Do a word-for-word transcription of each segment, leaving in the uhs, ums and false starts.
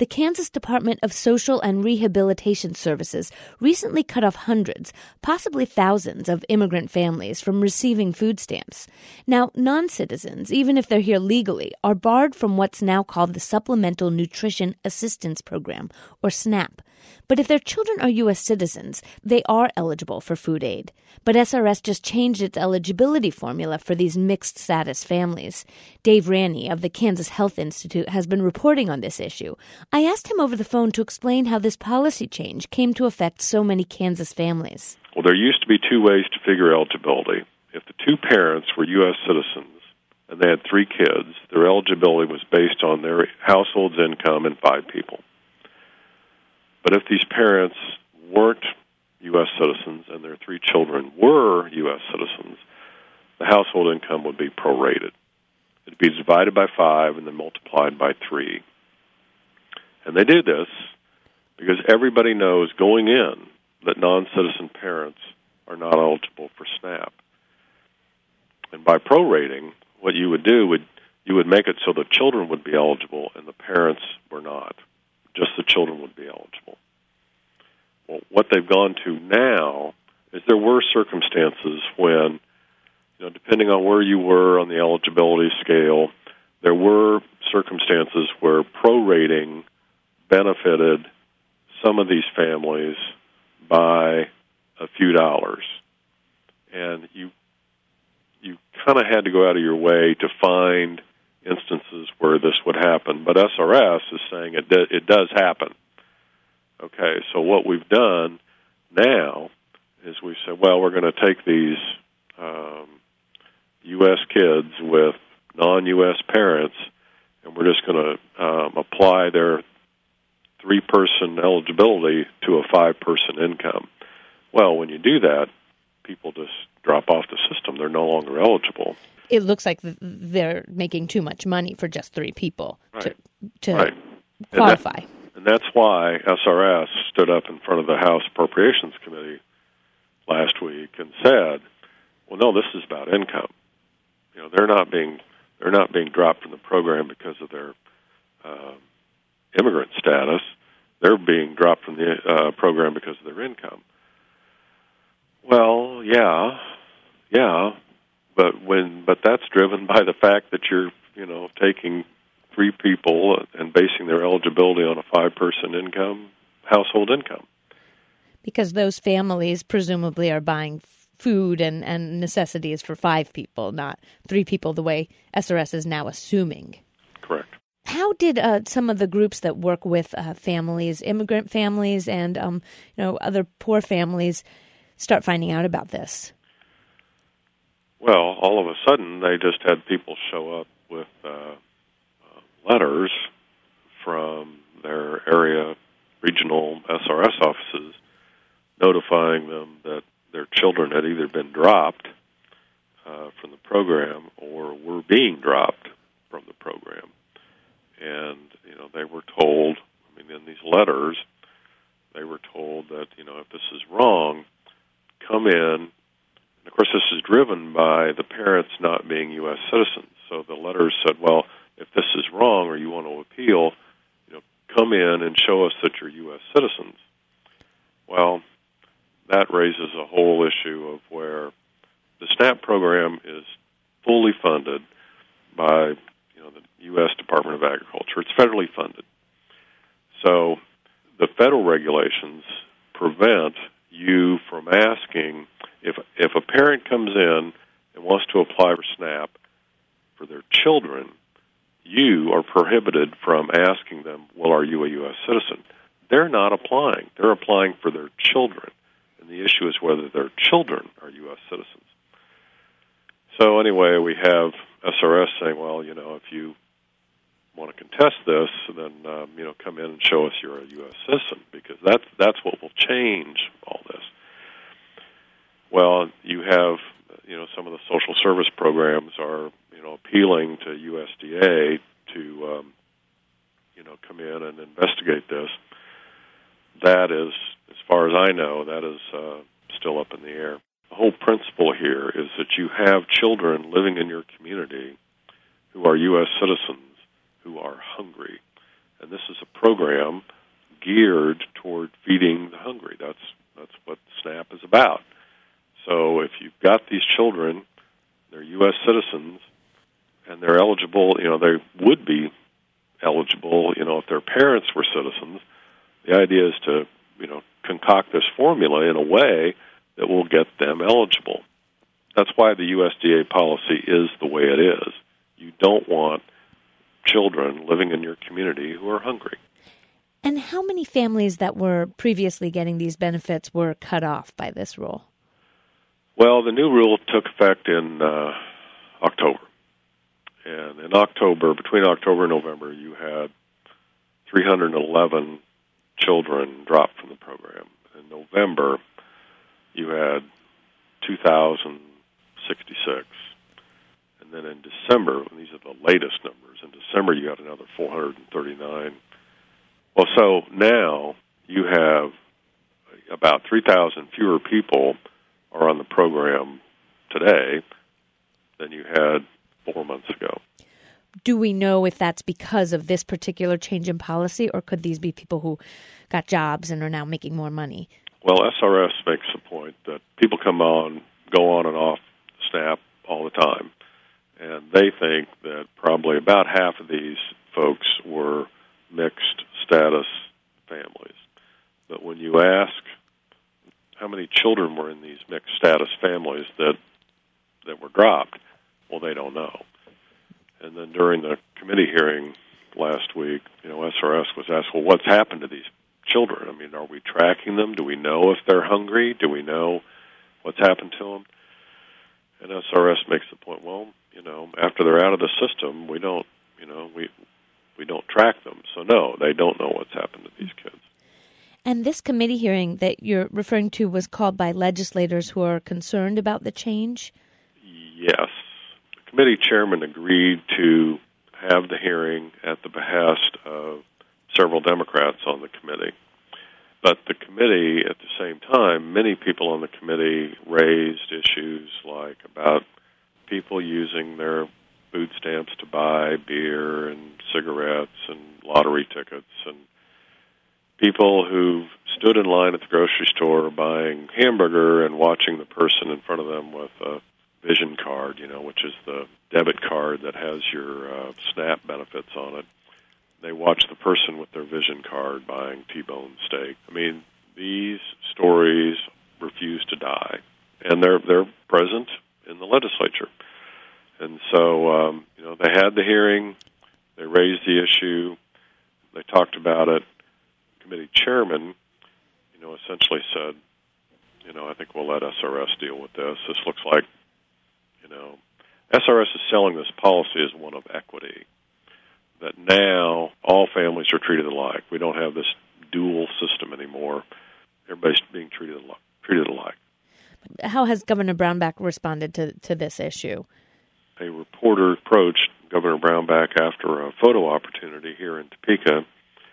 the Kansas Department of Social and Rehabilitation Services recently cut off hundreds, possibly thousands, of immigrant families from receiving food stamps. Now, non-citizens, even if they're here legally, are barred from what's now called the Supplemental Nutrition Assistance Program, or SNAP. But if their children are U S citizens, they are eligible for food aid. But S R S just changed its eligibility formula for these mixed-status families. Dave Ranney of the Kansas Health Institute has been reporting on this issue. I asked him over the phone to explain how this policy change came to affect so many Kansas families. Well, there used to be two ways to figure eligibility. If the two parents were U S citizens and they had three kids, their eligibility was based on their household's income and five people. But if these parents weren't U S citizens and their three children were U S citizens, the household income would be prorated. It would be divided by five and then multiplied by three. And they did this because everybody knows going in that non-citizen parents are not eligible for SNAP. And by prorating, what you would do would you would make it so the children would be eligible and the parents were not. Just the children would be eligible. Well, what they've gone to now is there were circumstances when, you know, depending on where you were on the eligibility scale, there were circumstances where prorating benefited some of these families by a few dollars. And you you kind of had to go out of your way to find instances where this would happen, but S R S is saying it do, it does happen. Okay, so what we've done now is we said, well, we're going to take these um, U S kids with non-U S parents, and we're just going to um, apply their three-person eligibility to a five-person income. Well, when you do that, people just drop off the system. They're no longer eligible. It looks like they're making too much money for just three people right. to, to right. qualify. And, that, and that's why S R S stood up in front of the House Appropriations Committee last week and said, well, no, this is about income. You know, they're not being they're not being dropped from the program because of their uh, immigrant status. They're being dropped from the uh, program because of their income. Well, yeah, yeah. But when, but that's driven by the fact that you're, you know, taking three people and basing their eligibility on a five-person income, household income. Because those families presumably are buying food and, and necessities for five people, not three people, the way S R S is now assuming. Correct. How did uh, some of the groups that work with uh, families, immigrant families, and um, you know, other poor families, start finding out about this? Well, all of a sudden, they just had people show up with uh, uh, letters from their area regional S R S offices notifying them that their children had either been dropped uh, from the program or were being dropped from the program. And, you know, they were told, I mean, in these letters, they were told that, you know, if this is wrong, come in. And of course, this is driven by the parents not being U S citizens. So the letters said, well, if this is wrong or you want to appeal, you know, come in and show us that you're U S citizens. Well, that raises a whole issue of where the SNAP program is fully funded by, you know, the U S Department of Agriculture. It's federally funded. So the federal regulations prevent you from asking, if if a parent comes in and wants to apply for SNAP for their children, you are prohibited from asking them, well, are you a U S citizen? They're not applying. They're applying for their children. And the issue is whether their children are U S citizens. So anyway, we have S R S saying, well, you know, if you want to contest this, then, um, you know, come in and show us you're a U S citizen, because that's, that's what will change all this. Well, you have, you know, some of the social service programs are, you know, appealing to U S D A to, um, you know, come in and investigate this. That is, as far as I know, that is uh, still up in the air. The whole principle here is that you have children living in your community who are U S citizens who are hungry. And this is a program geared toward feeding the hungry. That's that's what SNAP is about. So if you've got these children, they're U S citizens, and they're eligible, you know, they would be eligible, you know, if their parents were citizens. The idea is to, you know, concoct this formula in a way that will get them eligible. That's why the U S D A policy is the way it is. You don't want children living in your community who are hungry. And how many families that were previously getting these benefits were cut off by this rule? Well, the new rule took effect in uh, October. And in October, between October and November, you had three hundred eleven children dropped from the program. In November, you had two thousand sixty-six. And then in December, and these are the latest numbers, in December you had another four hundred thirty-nine. Well, so now you have about three thousand fewer people are on the program today than you had four months ago. Do we know if that's because of this particular change in policy, or could these be people who got jobs and are now making more money? Well, S R S makes the point that people come on, go on and off SNAP all the time, and they think that probably about half of these folks were mixed status families. But when you ask how many children were in these mixed status families that that were dropped, well, they don't know. And then during the committee hearing last week, you know, S R S was asked, well, what's happened to these children? I mean, are we tracking them? Do we know if they're hungry? Do we know what's happened to them? And S R S makes the point, well, you know, after they're out of the system, we don't, you know, we we don't track them. So, no, they don't know what's happened to these kids. And this committee hearing that you're referring to was called by legislators who are concerned about the change? Yes. The committee chairman agreed to have the hearing at the behest of several Democrats on the committee. But the committee, at the same time, many people on the committee raised issues like about people using their food stamps to buy beer and cigarettes and lottery tickets, and people who've stood in line at the grocery store buying hamburger and watching the person in front of them with a Vision card, you know, which is the debit card that has your uh, SNAP benefits on it. They watch the person with their Vision card buying T-bone steak. I mean, these stories refuse to die, and they're they're present in the legislature. And so, um, you know, they had the hearing, they raised the issue, they talked about it. The committee chairman, you know, essentially said, you know, I think we'll let S R S deal with this. This looks like, you know, S R S is selling this policy as one of equity, that now all families are treated alike. We don't have this dual system anymore. Everybody's being treated alike. Treated alike. How has Governor Brownback responded to, to this issue? A reporter approached Governor Brownback after a photo opportunity here in Topeka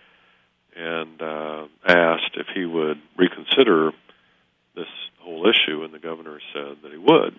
and uh, asked if he would reconsider this whole issue, and the governor said that he would.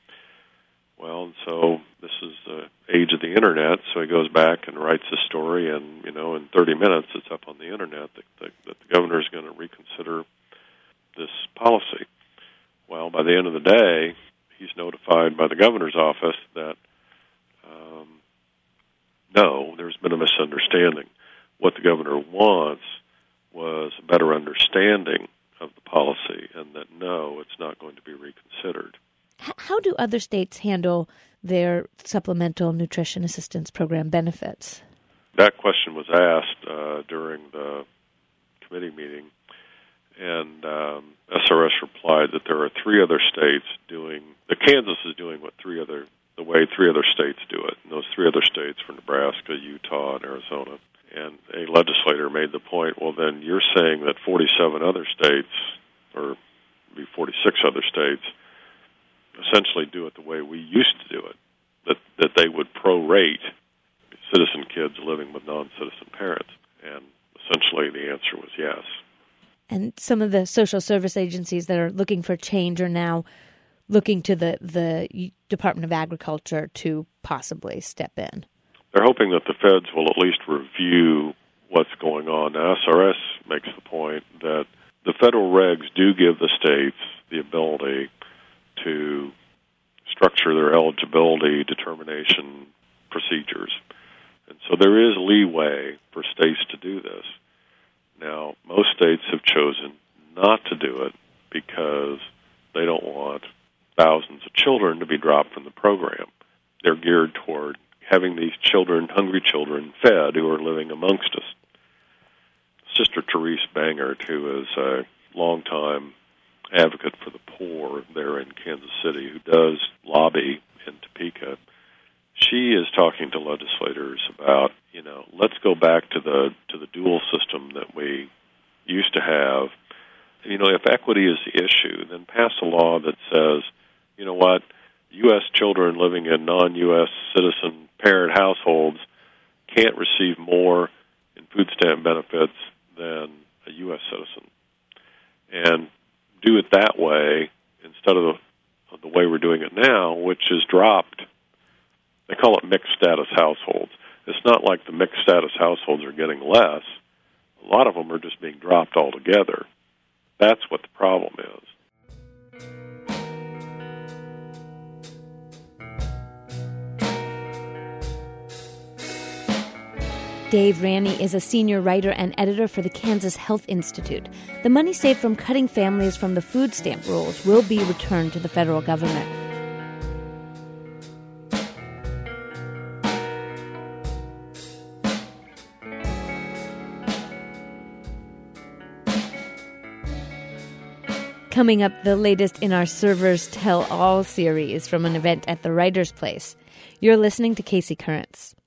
Well, and so this is the age of the Internet, so he goes back and writes a story, and, you know, in thirty minutes it's up on the Internet that, that, that the governor is going to reconsider this policy. Well, by the end of the day, he's notified by the governor's office that, um, no, there's been a misunderstanding. What the governor wants was a better understanding of the policy, and that, no, it's not going to be reconsidered. How do other states handle their supplemental nutrition assistance program benefits? That question was asked uh, during the committee meeting, and um, S R S replied that there are three other states doing, that Kansas is doing what three other, the way three other states do it. And those three other states were Nebraska, Utah, and Arizona. And a legislator made the point, well, then you're saying that forty-seven other states, or maybe forty-six other states, essentially do it the way we used to do it, that that they would prorate citizen kids living with non-citizen parents. And essentially the answer was yes. And some of the social service agencies that are looking for change are now looking to the, the Department of Agriculture to possibly step in. They're hoping that the feds will at least review what's going on. Now, S R S makes the point that the federal regs do give the states the ability to structure their eligibility determination procedures. And so there is leeway for states to do this. Now, most states have chosen not to do it because they don't want thousands of children to be dropped from the program. They're geared toward having these children, hungry children, fed who are living amongst us. Sister Therese Bangert, who is a longtime advocate for the poor there in Kansas City, who does lobby in Topeka, she is talking to legislators about, you know, let's go back to the to the dual system that we used to have. You know, if equity is the issue, then pass a law that says, you know what, U S children living in non-U S citizen parent households can't receive more in food stamp benefits than a U S citizen. And do it that way instead of the, of the way we're doing it now, which is dropped. They call it mixed status households. It's not like the mixed status households are getting less. A lot of them are just being dropped altogether. That's what the problem is. Dave Ranney is a senior writer and editor for the Kansas Health Institute. The money saved from cutting families from the food stamp rules will be returned to the federal government. Coming up, the latest in our Servers Tell All series from an event at the Writers' Place. You're listening to Casey Currents.